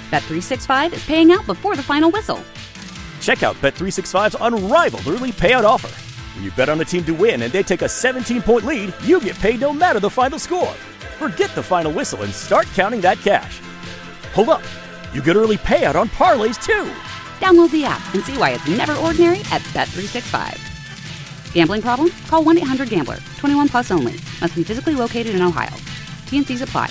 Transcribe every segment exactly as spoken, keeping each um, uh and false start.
Bet three sixty-five is paying out before the final whistle. Check out Bet three sixty-five's unrivaled early payout offer. When you bet on a team to win and they take a seventeen-point lead, you get paid no matter the final score. Forget the final whistle and start counting that cash. Hold up. You get early payout on parlays, too. Download the app and see why it's never ordinary at Bet three sixty-five. Gambling problem? Call one eight hundred gambler. twenty-one plus only. Must be physically located in Ohio. T and Cs apply.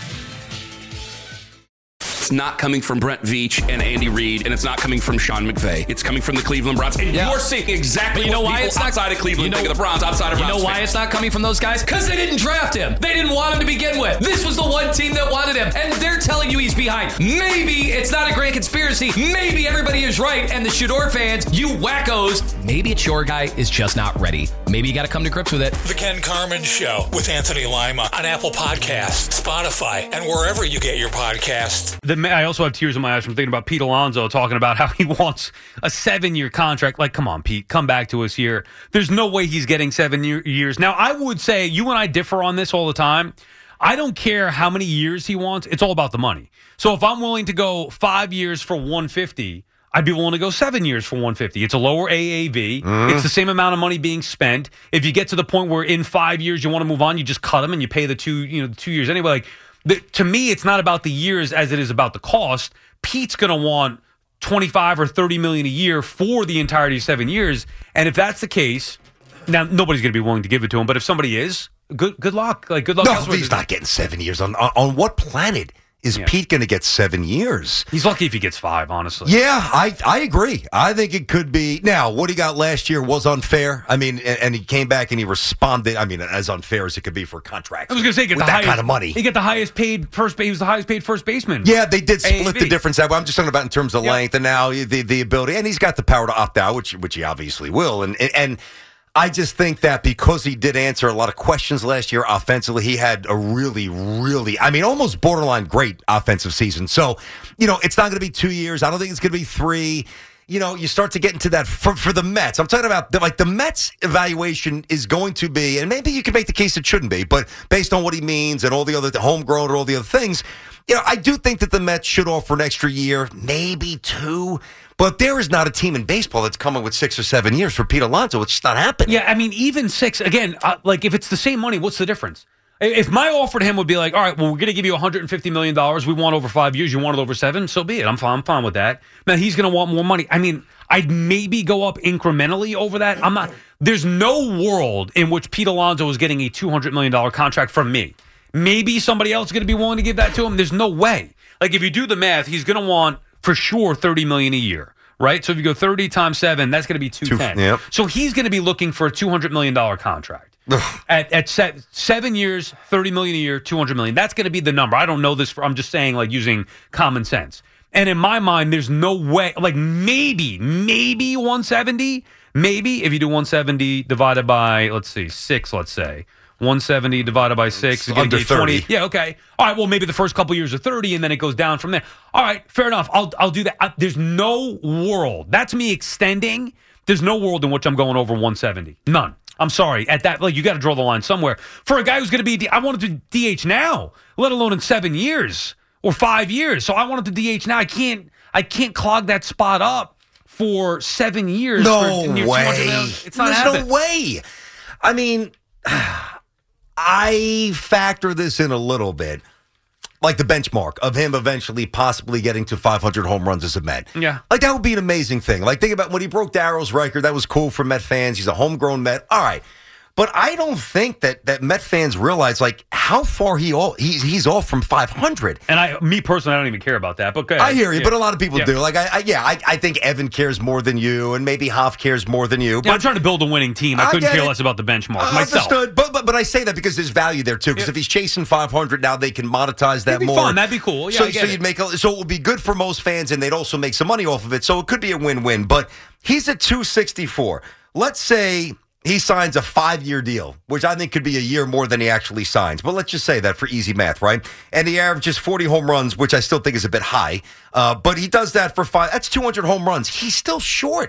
It's not coming from Brent Veach and Andy Reid, and it's not coming from Sean McVay. It's coming from the Cleveland Browns. And yeah. you're seeing exactly but you know what why people it's not, outside of Cleveland you know, think of the Browns, outside of You Browns know why fans. it's not coming from those guys? Because they didn't draft him. They didn't want him to begin with. This was the one team that wanted him, and they're telling you he's behind. Maybe it's not a grand conspiracy. Maybe everybody is right, and the Shador fans, you wackos, maybe it's your guy is just not ready. Maybe you got to come to grips with it. The Ken Carman Show with Anthony Lima on Apple Podcasts, Spotify, and wherever you get your podcasts. The, I also have tears in my eyes from thinking about Pete Alonso talking about how he wants a seven-year contract. Like, come on, Pete, come back to us here. There's no way he's getting seven year, years. Now, I would say you and I differ on this all the time. I don't care how many years he wants. It's all about the money. So if I'm willing to go five years for one fifty, I'd be willing to go seven years for one fifty. It's a lower A A V. Mm. It's the same amount of money being spent. If you get to the point where in five years you want to move on, you just cut them and you pay the two, you know, the two years anyway. Like, the, to me, it's not about the years as it is about the cost. Pete's going to want twenty-five or thirty million a year for the entirety of seven years. And if that's the case, now nobody's going to be willing to give it to him. But if somebody is, good good luck. Like good luck. No, he's not getting seven years. On on, on what planet is yeah. Pete going to get seven years? He's lucky if he gets five, honestly. Yeah, I I agree. I think it could be. Now, what he got last year was unfair. I mean, and, and he came back and he responded. I mean, as unfair as it could be for contracts. I was going to say, get with the that highest, kind of money. He got the highest paid first base. He was the highest paid first baseman. Yeah, they did split A A V. the difference. I'm just talking about in terms of yep. length and now the the ability, and he's got the power to opt out, which which he obviously will, and and. and I just think that because he did answer a lot of questions last year offensively, he had a really, really, I mean, almost borderline great offensive season. So, you know, it's not going to be two years. I don't think it's going to be three. You know, you start to get into that for, for the Mets. I'm talking about, the, like, the Mets evaluation is going to be, and maybe you can make the case it shouldn't be, but based on what he means and all the other, the homegrown and all the other things, you know, I do think that the Mets should offer an extra year, maybe two. But there is not a team in baseball that's coming with six or seven years for Pete Alonso. It's just not happening. Yeah, I mean, even six, again, uh, like if it's the same money, what's the difference? If my offer to him would be like, all right, well, we're going to give you one hundred fifty million dollars. We want over five years. You want it over seven? So be it. I'm fine, I'm fine with that. Now, he's going to want more money. I mean, I'd maybe go up incrementally over that. I'm not. There's no world in which Pete Alonso is getting a two hundred million dollars contract from me. Maybe somebody else is going to be willing to give that to him. There's no way. Like, if you do the math, he's going to want, for sure, thirty million dollars a year. Right? So if you go thirty times seven, that's going to be two ten. Yep. So he's going to be looking for a two hundred million dollars contract. at at se- seven years, thirty million dollars a year, two hundred million dollars. That's going to be the number. I don't know this. For, I'm just saying, like, using common sense. And in my mind, there's no way, like, maybe, maybe one seventy. Maybe if you do one seventy divided by, let's see, six, let's say. one seventy divided by six. It's under thirty. twenty. Yeah, okay. All right, well, maybe the first couple years are thirty, and then it goes down from there. All right, fair enough. I'll I'll do that. I, there's no world. That's me extending. There's no world in which I'm going over one seventy. None. I'm sorry. At that, like, you got to draw the line somewhere. For a guy who's going to be, I wanted to D H now, let alone in seven years or five years. So I wanted to D H now. I can't, I can't clog that spot up for seven years. No for way. It's not There's happening. no way. I mean, I factor this in a little bit, like the benchmark of him eventually possibly getting to five hundred home runs as a Met. Yeah. Like, that would be an amazing thing. Like, think about when he broke Darrell's record. That was cool for Met fans. He's a homegrown Met. All right. But I don't think that, that Met fans realize, like, how far he all, he's, he's off from five hundred. And I, me personally, I don't even care about that. But go ahead. I hear you, yeah. but a lot of people yeah. do. Like, I, I yeah, I, I think Evan cares more than you, and maybe Hoff cares more than you. Yeah, But I'm trying to build a winning team. I, I couldn't get care it. less about the benchmark Uh, myself. Understood. But, but but I say that because there's value there too. Because Yeah. if he's chasing five hundred now, they can monetize that That'd be more. fun. That'd be cool. Yeah, so I get so it. you'd make a, so it would be good for most fans, and they'd also make some money off of it. So it could be a win-win. But he's at two sixty-four. Let's say he signs a five-year deal, which I think could be a year more than he actually signs. But let's just say that for easy math, right? And he averages forty home runs, which I still think is a bit high. Uh, but he does that for five. That's two hundred home runs. He's still short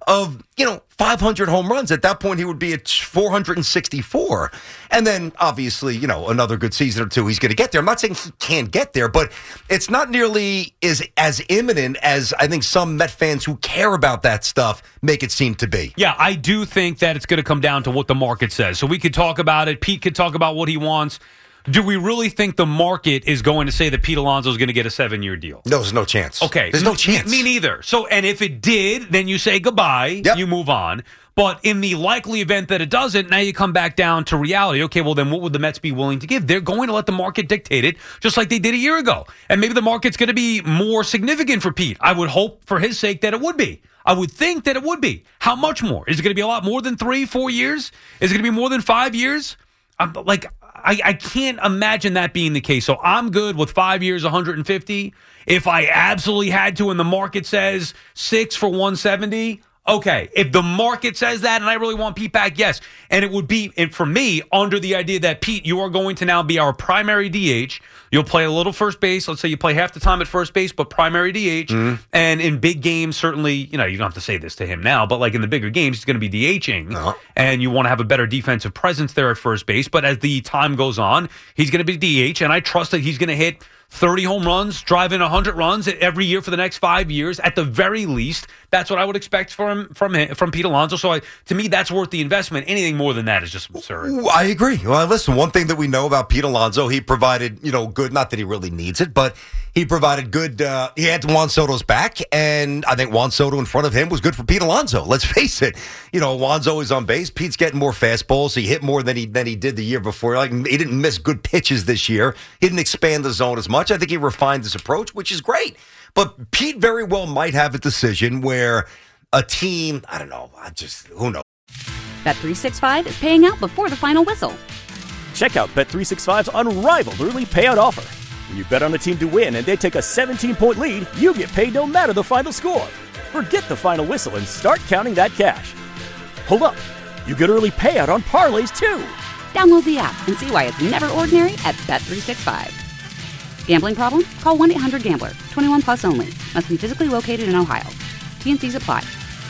of, you know, five hundred home runs. At that point, he would be at four hundred sixty-four. And then, obviously, you know, another good season or two, he's going to get there. I'm not saying he can't get there, but it's not nearly as, as imminent as I think some Met fans who care about that stuff make it seem to be. Yeah, I do think that it's going to come down to what the market says. So we could talk about it. Pete could talk about what he wants. Do we really think the market is going to say that Pete Alonso is going to get a seven-year deal? No, there's no chance. Okay. There's no chance. Me, me neither. So, and if it did, then you say goodbye, yep. you move on. But in the likely event that it doesn't, now you come back down to reality. Okay, well, then what would the Mets be willing to give? They're going to let the market dictate it, just like they did a year ago. And maybe the market's going to be more significant for Pete. I would hope for his sake that it would be. I would think that it would be. How much more? Is it going to be a lot more than three, four years? Is it going to be more than five years? I'm like... I, I can't imagine that being the case. So I'm good with five years, one hundred fifty. If I absolutely had to and the market says six for one seventy, okay. If the market says that and I really want Pete back, yes. And it would be, and for me, under the idea that, Pete, you are going to now be our primary D H. You'll play a little first base. Let's say you play half the time at first base, but primary D H. Mm-hmm. And in big games, certainly, you know, you don't have to say this to him now, but like in the bigger games, he's going to be DHing. No. And you want to have a better defensive presence there at first base. But as the time goes on, he's going to be D H. And I trust that he's going to hit thirty home runs, drive in one hundred runs every year for the next five years. At the very least, that's what I would expect from from him, from Pete Alonso. So I, to me, that's worth the investment. Anything more than that is just absurd. I agree. Well, listen, one thing that we know about Pete Alonso, he provided, you know, good, not that he really needs it, but he provided good, uh, he had Juan Soto's back, and I think Juan Soto in front of him was good for Pete Alonso. Let's face it. You know, Juan's always on base. Pete's getting more fastballs. He hit more than he than he did the year before. Like, he didn't miss good pitches this year. He didn't expand the zone as much. I think he refined his approach, which is great. But Pete very well might have a decision where a team, I don't know, I just, who knows? Bet three sixty-five is paying out before the final whistle. Check out Bet three sixty-five's unrivaled early payout offer. When you bet on a team to win and they take a seventeen-point lead, you get paid no matter the final score. Forget the final whistle and start counting that cash. Hold up. You get early payout on parlays, too. Download the app and see why it's never ordinary at Bet three sixty-five. Gambling problem? Call one eight hundred gambler. twenty-one plus only. Must be physically located in Ohio. T and C's apply.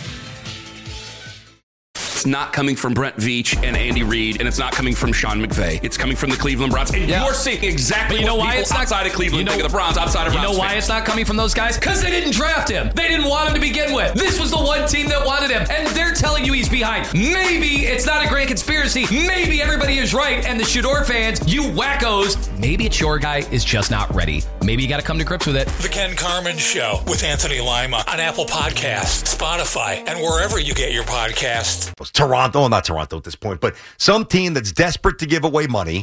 It's not coming from Brent Veach and Andy Reid, and it's not coming from Sean McVay. It's coming from the Cleveland Browns. And yeah. You're seeing exactly you know what why people it's not, outside of Cleveland you know, think of the Browns, outside of You Browns know why fans. it's not coming from those guys? Because they didn't draft him. They didn't want him to begin with. This was the one team that wanted him, and they're telling you he's behind. Maybe it's not a grand conspiracy. Maybe everybody is right, and the Shador fans, you wackos, maybe it's your guy is just not ready. Maybe you got to come to grips with it. The Ken Carman Show with Anthony Lima on Apple Podcasts, Spotify, and wherever you get your podcasts. Toronto, well, not Toronto at this point, but some team that's desperate to give away money,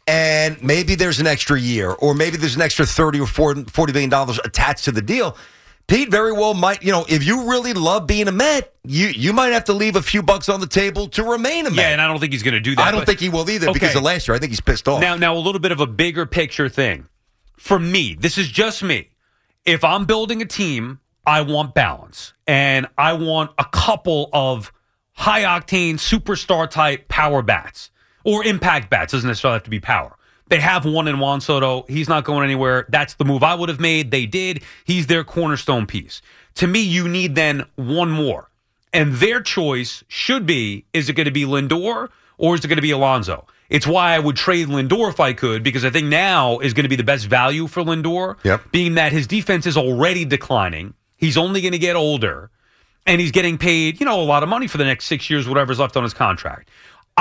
and maybe there's an extra year, or maybe there's an extra thirty or forty billion dollars attached to the deal. Pete very well might, you know, if you really love being a Met, you you might have to leave a few bucks on the table to remain a Met. Yeah, and I don't think he's going to do that. I don't but, think he will either, okay. because of last year. I think he's pissed off. Now, now a little bit of a bigger picture thing. For me, this is just me. If I'm building a team, I want balance. And I want a couple of high-octane, superstar-type power bats. Or impact bats. Doesn't necessarily have to be power. They have one in Juan Soto. He's not going anywhere. That's the move I would have made. They did. He's their cornerstone piece. To me, you need then one more. And their choice should be, is it going to be Lindor or is it going to be Alonso? It's why I would trade Lindor if I could, because I think now is going to be the best value for Lindor, yep. being that his defense is already declining. He's only going to get older, and he's getting paid, you know, a lot of money for the next six years, whatever's left on his contract.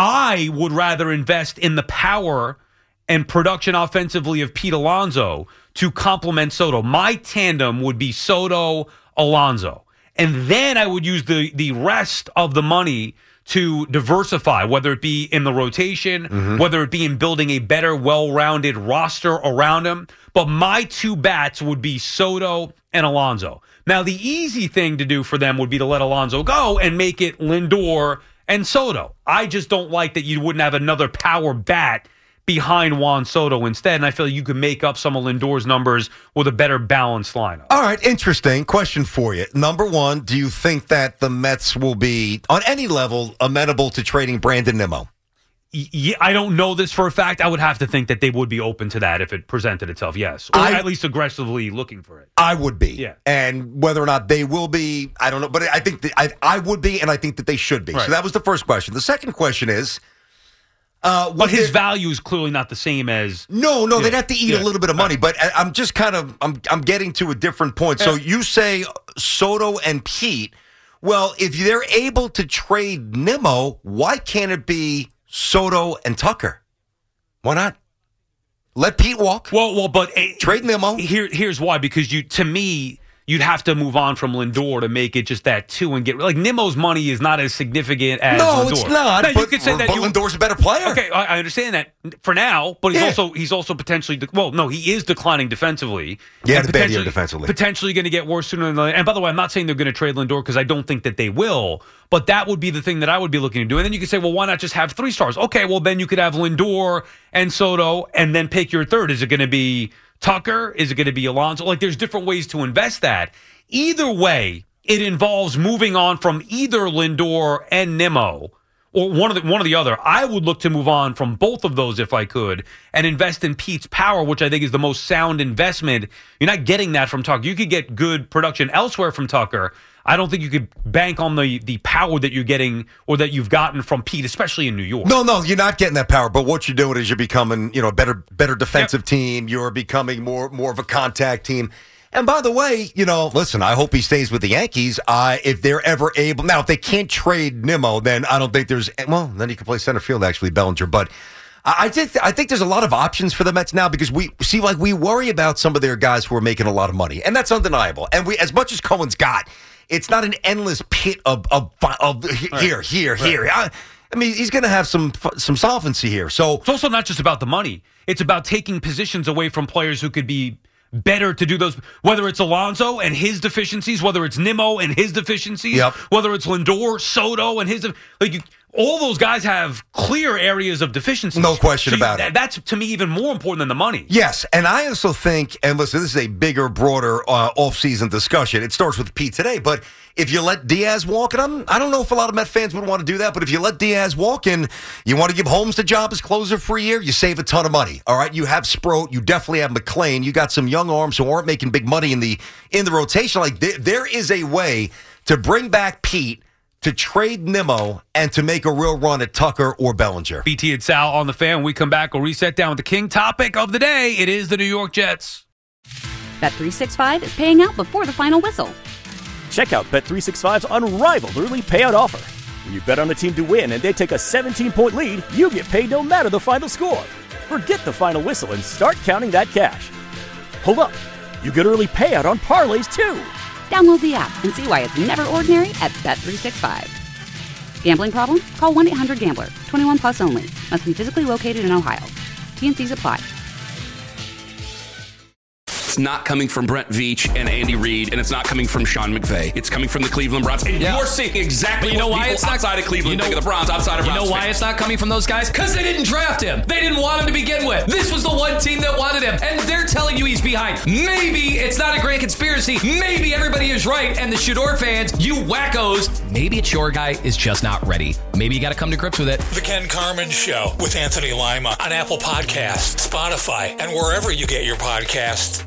I would rather invest in the power and production offensively of Pete Alonso to complement Soto. My tandem would be Soto-Alonso. And then I would use the, the rest of the money to diversify, whether it be in the rotation, mm-hmm. whether it be in building a better, well-rounded roster around him. But my two bats would be Soto and Alonso. Now, the easy thing to do for them would be to let Alonso go and make it Lindor and Soto. I just don't like that you wouldn't have another power bat behind Juan Soto instead, and I feel like you could make up some of Lindor's numbers with a better balanced lineup. All right, interesting. Question for you. Number one, do you think that the Mets will be, on any level, amenable to trading Brandon Nimmo? y- I don't know this for a fact. I would have to think that they would be open to that if it presented itself, yes. Or I- at least aggressively looking for it. I would be. Yeah. And whether or not they will be, I don't know. But I think that I, I would be, and I think that they should be. Right. So that was the first question. The second question is, Uh, but his value is clearly not the same as no, no. Yeah. They'd have to eat Yeah. a little bit of money, but I, I'm just kind of I'm I'm getting to a different point. So you say Soto and Pete. Well, if they're able to trade Nimmo, why can't it be Soto and Tucker? Why not? Let Pete walk. Well, well, but uh, trade Nimmo. Here, here's why. Because you, to me, you'd have to move on from Lindor to make it just that two and get like Nimmo's money is not as significant as no, Lindor. it's not. Now, but, you could say that but you, Lindor's a better player. Okay, I, I understand that for now, but he's Yeah. also he's also potentially de- well, no, he is declining defensively. Yeah, And the bad year potentially- defensively. Potentially going to get worse sooner than later. And by the way, I'm not saying they're going to trade Lindor because I don't think that they will. But that would be the thing that I would be looking to do. And then you could say, well, why not just have three stars? Okay, well then you could have Lindor and Soto, and then pick your third. Is it going to be Tucker? Is it going to be Alonso? Like, there's different ways to invest that. Either way, it involves moving on from either Lindor and Nimmo, or one of the one or the other. I would look to move on from both of those if I could, and invest in Pete's power, which I think is the most sound investment. You're not getting that from Tucker. You could get good production elsewhere from Tucker. I don't think you could bank on the the power that you're getting or that you've gotten from Pete, especially in New York. No, no, you're not getting that power. But what you're doing is you're becoming, you know, a better, better defensive Yep. team. You're becoming more, more of a contact team. And by the way, you know, listen, I hope he stays with the Yankees. Uh, if they're ever able, now if they can't trade Nimmo, then I don't think there's. Well, then he can play center field actually, Bellinger. But I, I think I think there's a lot of options for the Mets now because we see like we worry about some of their guys who are making a lot of money, and that's undeniable. And we, as much as Cohen's got, it's not an endless pit of of, of here, here, Right. here. I, I mean, he's going to have some some solvency here. So It's also not just about the money. It's about taking positions away from players who could be better to do those, whether it's Alonso and his deficiencies, whether it's Nimmo and his deficiencies, Yep. whether it's Lindor, Soto and his, like you, all those guys have clear areas of deficiencies. No question So you- about it. That's to me even more important than the money. yes, and I also think, and listen, this is a bigger, broader uh, off-season discussion. It starts with Pete today, but if you let Diaz walk, and I'm, I don't know if a lot of Met fans would want to do that, but if you let Diaz walk and you want to give Holmes the job as closer for a year, you save a ton of money. All right, you have Sproat, you definitely have McClain, you got some young arms who aren't making big money in the in the rotation. Like there, there is a way to bring back Pete, to trade Nimmo, and to make a real run at Tucker or Bellinger. B T and Sal on the Fan. When we come back, we'll reset down with the king topic of the day. It is the New York Jets. Bet three sixty-five is paying out before the final whistle. Check out Bet three sixty-five's unrivaled early payout offer. When you bet on a team to win and they take a seventeen-point lead, you get paid no matter the final score. Forget the final whistle and start counting that cash. Hold up. You get early payout on parlays, too. Download the app and see why it's never ordinary at Bet three sixty-five. Gambling problem? Call one eight hundred gambler. twenty-one plus only. Must be physically located in Ohio. T N Cs apply. It's not coming from Brent Veach and Andy Reid, and it's not coming from Sean McVay. It's coming from the Cleveland Browns. And Yeah. you're seeing exactly But you know what why people it's not- outside of Cleveland you know- think of the Browns, outside of You Browns know why fans. it's not coming from those guys? Because they didn't draft him. They didn't want him to begin with. This was the one team that wanted him, and they're telling you he's behind. Maybe it's not a grand conspiracy. Maybe everybody is right, and the Shador fans, you wackos, maybe it's your guy is just not ready. Maybe you got to come to grips with it. The Ken Carmen Show with Anthony Lima on Apple Podcasts, Spotify, and wherever you get your podcasts.